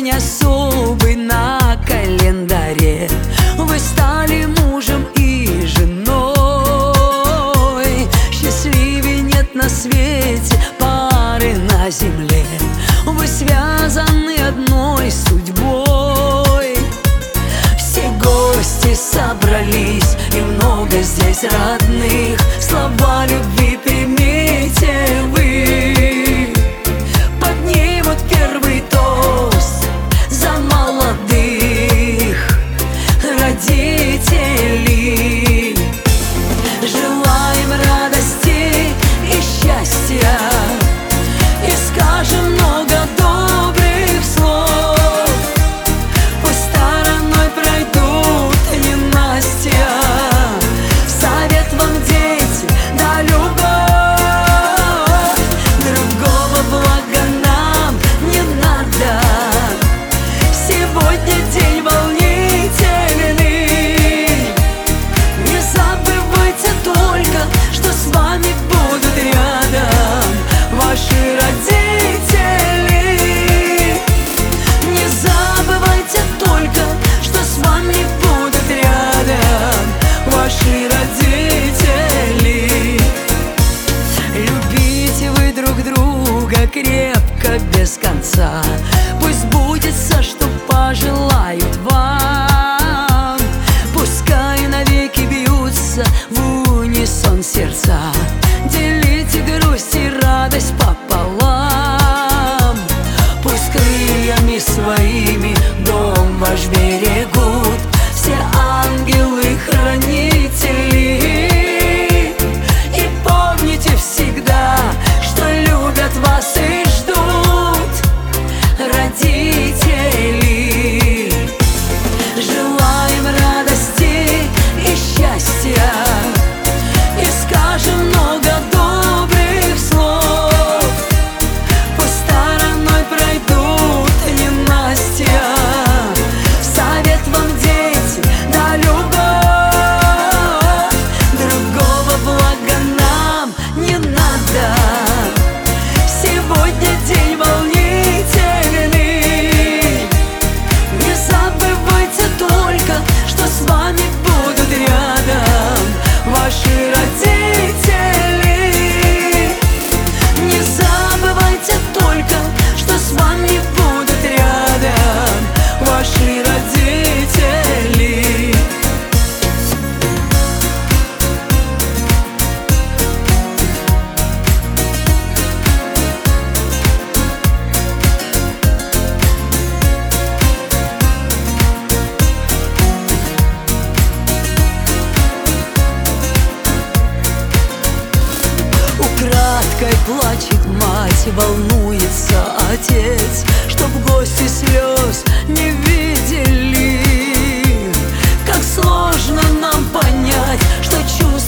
день особый на календаре. Вы стали мужем и женой. Счастливее нет на свете пары на земле. Вы связаны одной судьбой. Все гости собрались, и много здесь родных. Слова любви примите вы. Поднимут первый тост за молодых родителей. Желаем радости и счастья, и скажем много добрых слов. Пусть стороной пройдут ненастья. Совет вам, дети, да любовь. Другого блага нам не надо. Сегодня день волнительный. Не забывайте только, что с вами будут рядом ваши родители. Не забывайте только, что с вами будут рядом ваши родители. Любите вы друг друга крепко, без конца. Пусть сбудется, что пожелают вам. Пускай навеки бьются в унисон сердца. Делите грусть и радость пополам. Пусть крыльями своими дом ваш берегут все ангелы-хранители. И помните всегда, что любят вас и ждут родители. Желаем радости и счастья, и скажем много добрых слов. Пусть стороной пройдут ненастья. Совет вам, дети, да любовь. Другого блага нам не надо. Сегодня день волнительный. Не забывайте только, что с вами будут рядом ваши родители. Не забывайте только, что с вами будут рядом ваши родители. Украдкой плачет мать, волнуется отец, чтоб гости слез не видели. Как сложно нам понять, что чувства